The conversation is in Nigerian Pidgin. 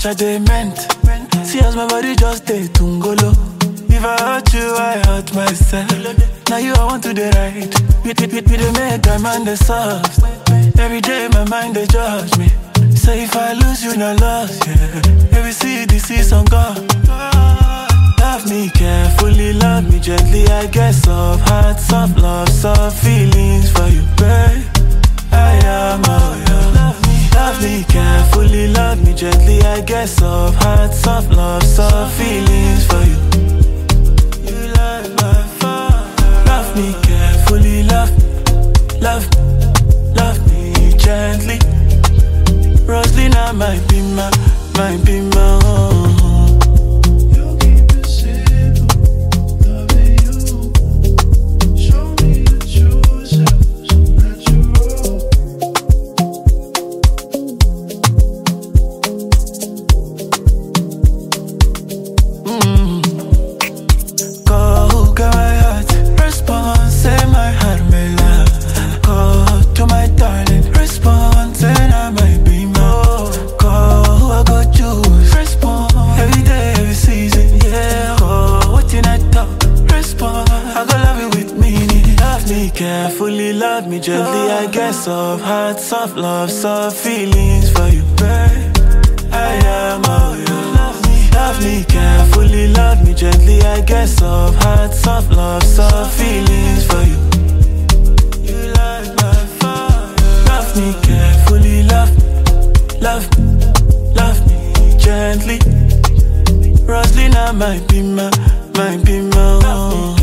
much I dey meant. See as my body just dey tungolo. If I hurt you, I hurt myself. Now you I want to dey right. We dey make my mind dey soft. Every day my mind they judge me. Say if I lose you, no loss, yeah. Every see this is on God. Love me carefully, love me gently. I get soft heart, soft love, soft feelings for you, babe. I am all yours. Love me carefully, love me gently. I get soft heart, soft love, soft feelings for you. You like my fire. Love me carefully, love me gently. Roslina might be my own. You keep it simple, loving you. Show me the true self, so natural. Go get my heart, response, say my heart may lie. Go to my darling, response, say I might be more. Go who I go choose, response. Every day, every season, yeah. Go what you not talk, response. I go love you with meaning. Love me carefully, love me gently. I get soft heart, soft love, soft feelings for you, babe. I am all yours. Love me carefully, love me gently. I get soft heart, soft love, soft feelings for you. You like my fire. Love me carefully, love me gently. Roslina might be my own.